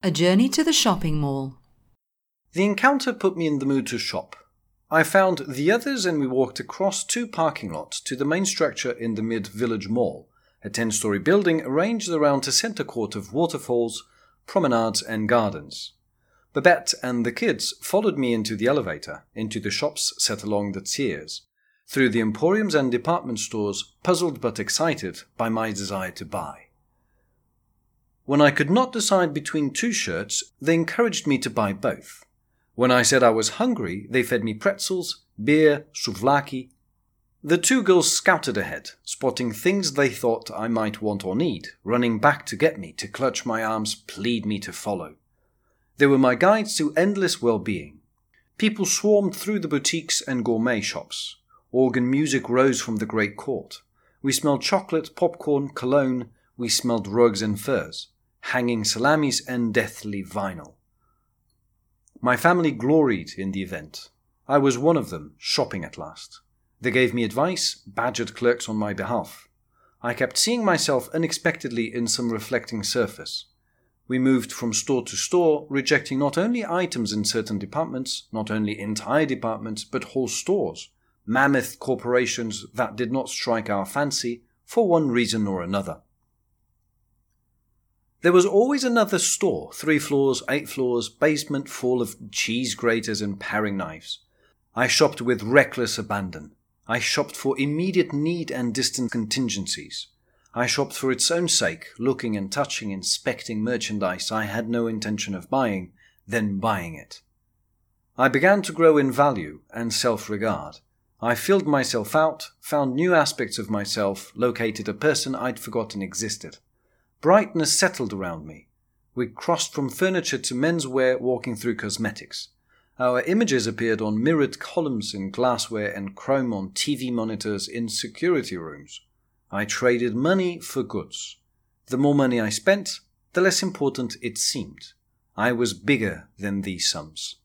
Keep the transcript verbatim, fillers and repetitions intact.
A journey to the shopping mall. The encounter put me in the mood to shop. I found the others and we walked across two parking lots to the main structure in the mid-village mall, a ten-story building arranged around a centre court of waterfalls, promenades and gardens. Babette and the kids followed me into the elevator, into the shops set along the tiers, through the emporiums and department stores, puzzled but excited by my desire to buy. When I could not decide between two shirts, they encouraged me to buy both. When I said I was hungry, they fed me pretzels, beer, souvlaki. The two girls scouted ahead, spotting things they thought I might want or need, running back to get me, to clutch my arms, plead me to follow. They were my guides to endless well-being. People swarmed through the boutiques and gourmet shops. Organ music rose from the great court. We smelled chocolate, popcorn, cologne. We smelled rugs and furs, hanging salamis and deathly vinyl. My family gloried in the event. I was one of them, shopping at last. They gave me advice, badgered clerks on my behalf. I kept seeing myself unexpectedly in some reflecting surface. We moved from store to store, rejecting not only items in certain departments, not only entire departments, but whole stores, mammoth corporations that did not strike our fancy for one reason or another. There was always another store, three floors, eight floors, basement full of cheese graters and paring knives. I shopped with reckless abandon. I shopped for immediate need and distant contingencies. I shopped for its own sake, looking and touching, inspecting merchandise I had no intention of buying, then buying it. I began to grow in value and self-regard. I filled myself out, found new aspects of myself, located a person I'd forgotten existed. Brightness settled around me. We crossed from furniture to menswear, walking through cosmetics. Our images appeared on mirrored columns in glassware and chrome on T V monitors in security rooms. I traded money for goods. The more money I spent, the less important it seemed. I was bigger than these sums.